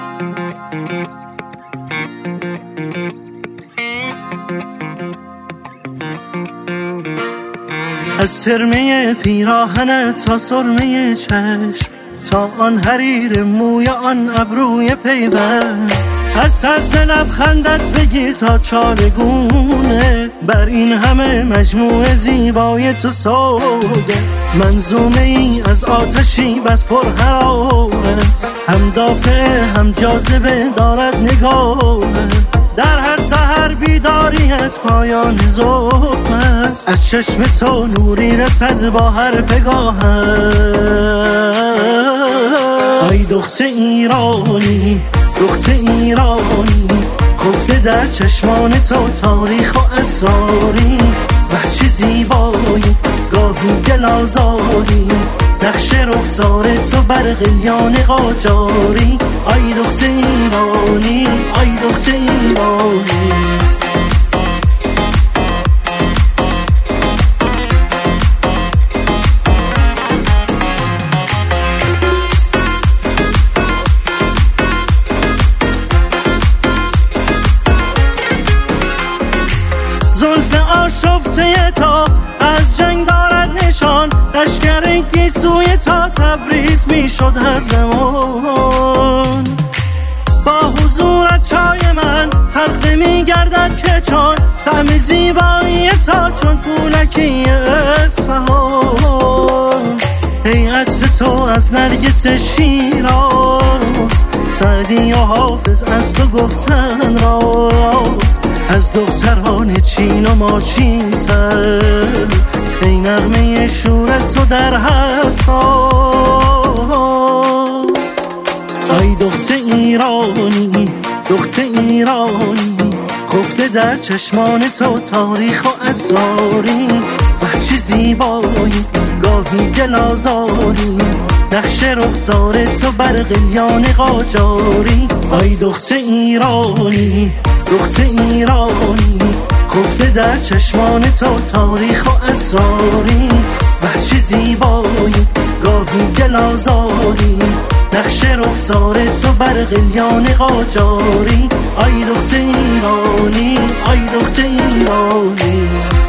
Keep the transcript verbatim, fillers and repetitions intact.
از ترمه پیراهنت تا سرمه چشم، تا آن حریر موی آن ابروی پیوند، از طرز لبخندت بگیر تا چارگونه، بر این همه مجموعه زیبای تو سوگه. منظومه ای از آتشی بس پر حرارت، هم دافع هم جاذبه دارد نگاهت، در هر سحر بیداریت پایان ظلم است، از چشم تو نوری رسد با هر پگاهت. ای دخت ایرانی، دخت ایرانی، خفته در چشمان تو تاریخ و اسراری، وحشی زیبایی گاهی دل آزاری، نقش رخسار تو بر قلیان قاجاری. ای دخت ایرانی، ای دخت ایرانی. زلف آشفته تا از جنگ دارد نشان، لشکر گیسوی تا تبریز می شد هر زمان. با حضورت چای من تلخ نمی گردد که چون طعم زیبایی تا چون پولکی اصفهان. ای عطر تو از نرگس شیراز، سعدی و حافظ از تو گفتن راز، از دختران چین و ماچین سر، ای نغمه شورت تو در هر ساز. ای دخت ایرانی، دخت ایرانی، خفته در چشمان تو تاریخ و اسراری، وحشی زیبایی گاهی دل آزاری، نقش رخسار تو بر قلیان قاجاری. ای دخت ایرانی، دخت ایرانی، خفته در چشمان تو تاریخ و اسراری، وحشی زیبایی گاهی دل آزاری، نقش رخسار تو بر قلیان قاجاری. ای دخت ایرانی، ای دخت ایرانی.